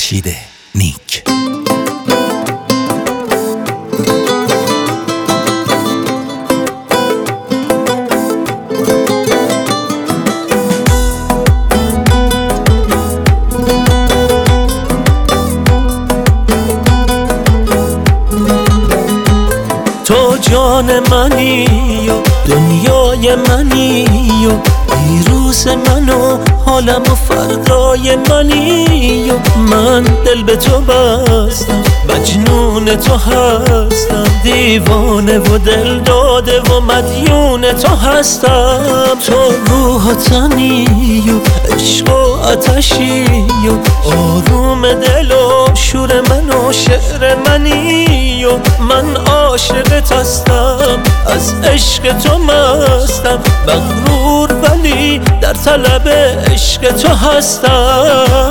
خورشید نیک. تو جان منی و دنیای منی و دیروز من و حالم و فردای منی و من دل به تو بستم، مجنون تو هستم، دیوانه و دل داده و مدیون تو هستم. تو روح و تنی و عشق و عطشی و آروم دل و شور من و شعر منی و من عاشقت هستم، از عشق تو مستم، مغرور ولی در طلب عشق تو هستم.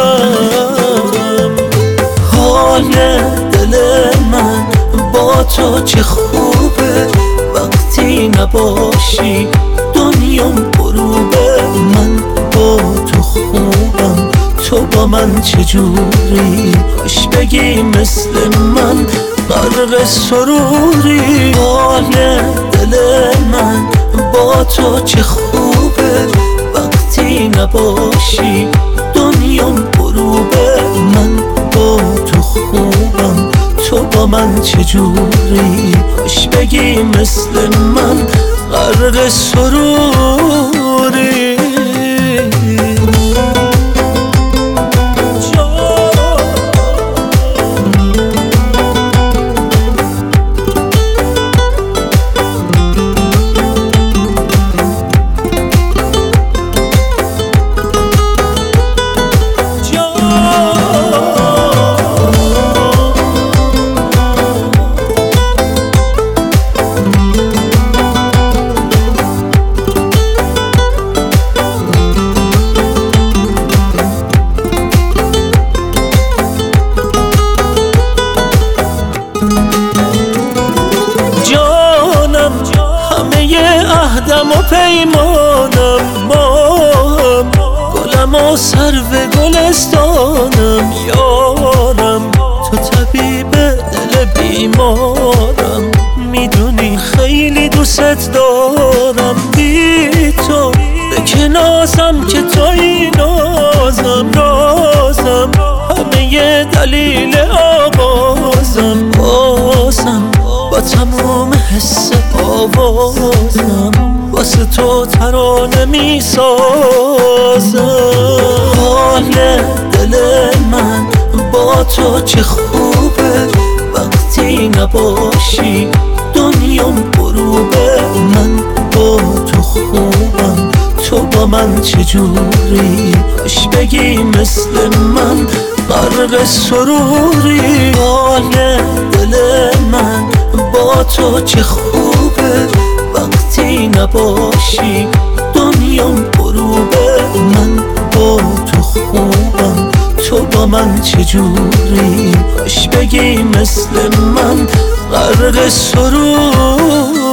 حال دل من با تو چه خوبه، وقتی نباشی دنیام غروبه. من با تو خوبم، تو با من چجوری؟ کاش بگی مثل من غرق سروری. حال دل من با تو چه خوبه، وقتی نباشی دنیام غروبه. من با تو خوبم، تو با من چجوری؟ کاش بگی مثل من غرق سروری. جانم همه عهدم و پیمانم، ماهم گلم و سرو گلستانم. یارم تو طبیب دل بیمارم، میدونی خیلی دوست دارم. بی تو به که نازم که توی نازم، رازم همه دلیل آغازم. بازم با تمام حس آوازم واسه تو ترانه می سازم. حال دل من با تو چه خوبه، وقتی نباشی دنیام غروبه. من با تو خوبم، تو با من چجوری؟ کاش بگی مثل من غرق سروری. حال دل من با تو چه خوبه، وقتی نباشی دنیام غروبه. من با تو خوبم، تو با من چجوری؟ کاش بگی مثل من غرق سرور.